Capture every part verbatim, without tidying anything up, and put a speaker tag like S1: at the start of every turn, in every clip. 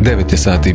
S1: devet je sati.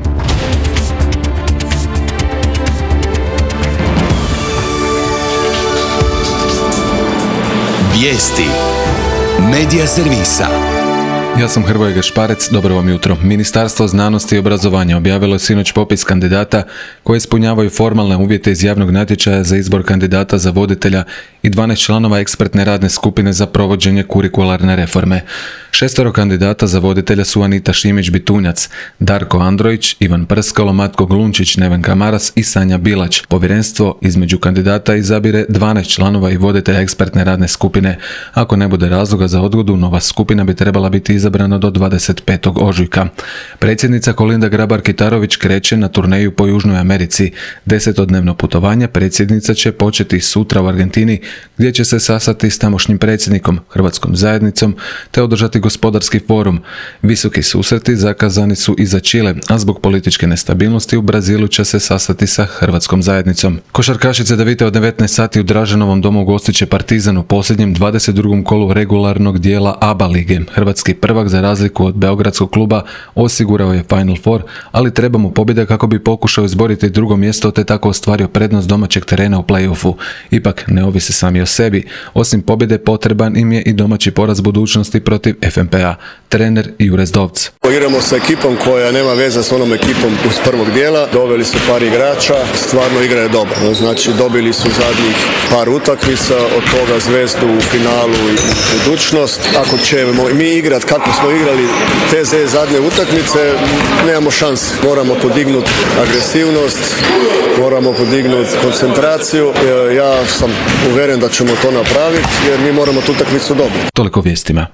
S2: Vijesti Medija servisa.
S1: Ja sam Hrvoje Gašparec, dobro vam jutro. Ministarstvo znanosti i obrazovanja objavilo je sinoć popis kandidata koji ispunjavaju formalne uvjete iz javnog natječaja za izbor kandidata za voditelja i dvanaest članova ekspertne radne skupine za provođenje kurikularne reforme. Šestoro kandidata za voditelja su Anita Šimić-Bitunjac, Darko Androjić, Ivan Prskalo, Matko Glunčić, Nevenka Maras i Sanja Bilać. Povjerenstvo između kandidata izabire dvanaest članova i voditelja ekspertne radne skupine. Ako ne bude razloga za odgodu, nova skupina bi trebala biti izabrana do dvadeset petog ožujka. Predsjednica Kolinda Grabar-Kitarović kreće na turneju po Južnoj Americi. Desetodnevno putovanje predsjednica će početi sutra u Argentini, gdje će se sastati s tamošnjim predsjednikom, Hrvatskom zajednicom, te održati gospodarski forum. Visoki susreti zakazani su i za Čile, a zbog političke nestabilnosti u Brazilu će se sastati sa Hrvatskom zajednicom. Košarkašice Davite od devetnaest sati u Draženovom domu gostit će Partizan u posljednjem dvadeset drugom kolu regularnog dijela A B A lige. Hrvatski prvak, za razliku od beogradskog kluba, osigurao je Final Four, ali treba mu pobjeda kako bi pokušao izboriti drugo mjesto te tako ostvario prednost domaćeg terena u play-offu. Ipak ne ovise sami o sebi. Osim pobjede potreban im je i domaći poraz budućnosti protiv F M P A. Trener Jure Zdovc.
S3: Igramo sa ekipom koja nema veze s onom ekipom iz prvog dijela. Doveli su par igrača, stvarno igra je dobra. Znači dobili su zadnjih par utakmica, od toga Zvezdu u finalu i budućnost. Ako ćemo mi igrati kako smo igrali te zadnje utakmice, nemamo šanse. Moramo podignuti agresivnost, moramo podignuti koncentraciju. Ja sam uvjeren da ćemo to napraviti jer mi moramo tu utakmicu dobiti.
S1: Toliko vijestima.